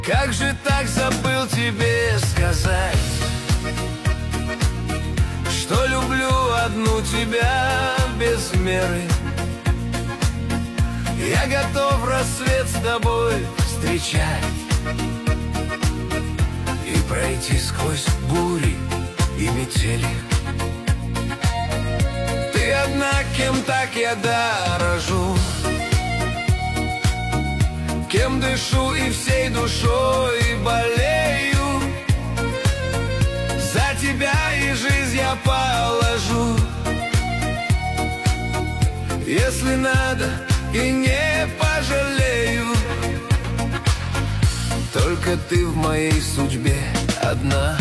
Как же так забыл тебе сказать, что люблю одну тебя без меры. Я готов рассвет с тобой встречать и пройти сквозь бури и метели. Ты одна, кем так я дорожу, кем дышу и всей душой болею. За тебя и жизнь я положу, если надо, и не пожалею. Только ты в моей судьбе одна,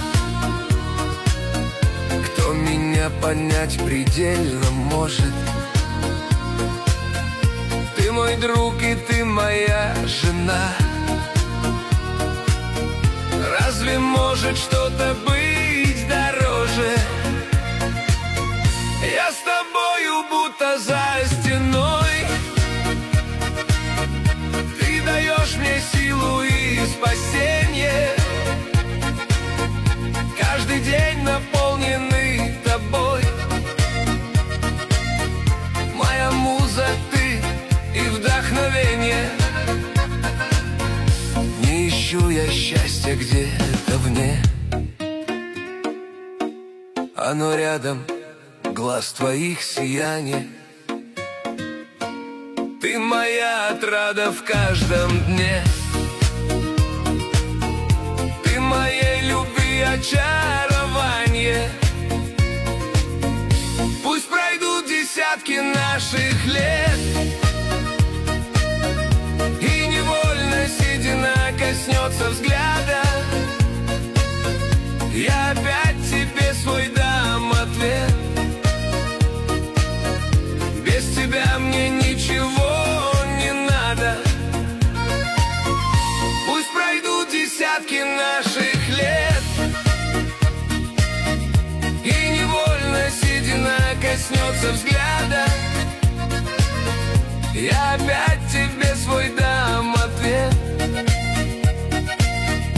кто меня понять предельно может. Ты мой друг и ты моя жена. Разве может что-то быть дороже? Я с тобою будто за стеной. Ты даешь мне силу и спасение. Каждый день наполненный тобой. Моя муза ты и вдохновение. Не ищу я счастья где-то вне, оно рядом, глаз твоих сияние. Ты моя отрада в каждом дне. Ты моей любви очарование. Пусть пройдут десятки наших лет, и невольно седина коснется взгляда. Я опять тебе свой дам ответ. Без тебя мне ничего не надо. Пусть пройдут десятки наших лет, и невольно седина коснется взгляда. Я опять тебе свой дам ответ.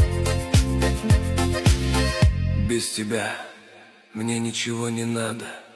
Без тебя мне ничего не надо.